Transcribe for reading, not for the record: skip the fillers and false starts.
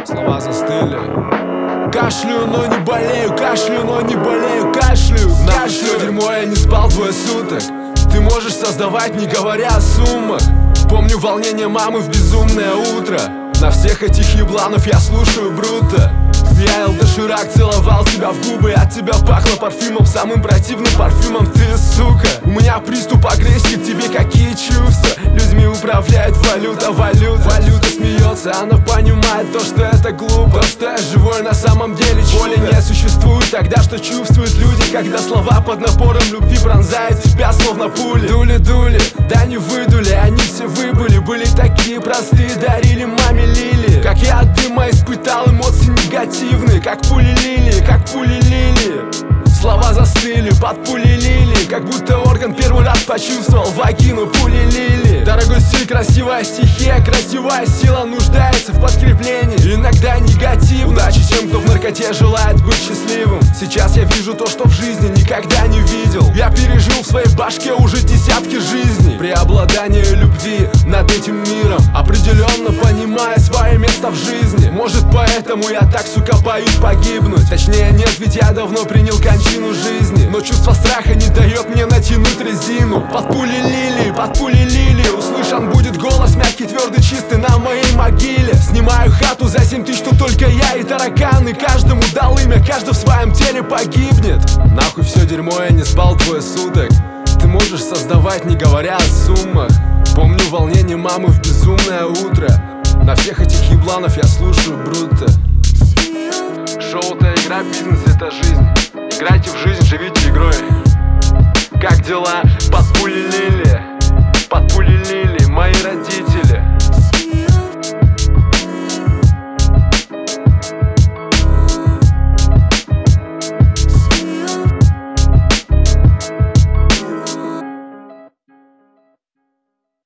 Слова застыли. Кашлю, но не болею, кашлю, но не болею, кашлю. Нахуй все дерьмо, я не спал 2 суток. Ты можешь создавать, не говоря о суммах. Помню волнение мамы в безумное утро. На всех этих ебланов я слушаю Бруто. Я Доширак целовал тебя в губы, от тебя пахло парфюмом, самым противным парфюмом, ты сука. У меня приступ агрессии к тебе, какие чувства? Людьми управляет валюта, валюта смеется, она понимает то, что это глупо, то, что я живой на самом деле. Боли не существует, тогда что чувствуют люди, когда слова под напором любви пронзают тебя словно пули. Дули, да не выдули, они все выбыли, были такие простые, дарили маме лилии. Как я от дыма испытал эмоции негативные, как пули лилии, как пули лилии. Слова застыли под пули лилии, как будто орган первый раз почувствовал вагину пули лилии. Дорогой стиль, красивая стихия, красивая сила нуждается в подкреплении. Иногда негатив, удачи тем, кто в наркоте желает быть счастливым. Сейчас я вижу то, что в жизни никогда не видел. Я пережил в своей башке уже десятки жизней. Преобладание любви над этим миром, определенно понимая свое место в жизни. Может, поэтому я так, сука, боюсь погибнуть. Точнее нет, ведь я давно принял кончину жизни. Но чувство страха не дает мне натянуть резину. Под пули лилии услышан будет голос мягкий, твердый, чистый на моей могиле. Снимаю хату за 7 тысяч, что только я и тараканы. Каждому дал имя, каждый в своем теле погибнет. Нахуй все дерьмо, я не спал 2 суток. Ты можешь создавать, не говоря о суммах. Помню волнение мамы в безумное утро. На всех этих ебланов я слушаю Бруто. Шоу-то игра, бизнес это жизнь. Играйте в жизнь, живите игрой. Как дела? Под пули лилии, мои родители.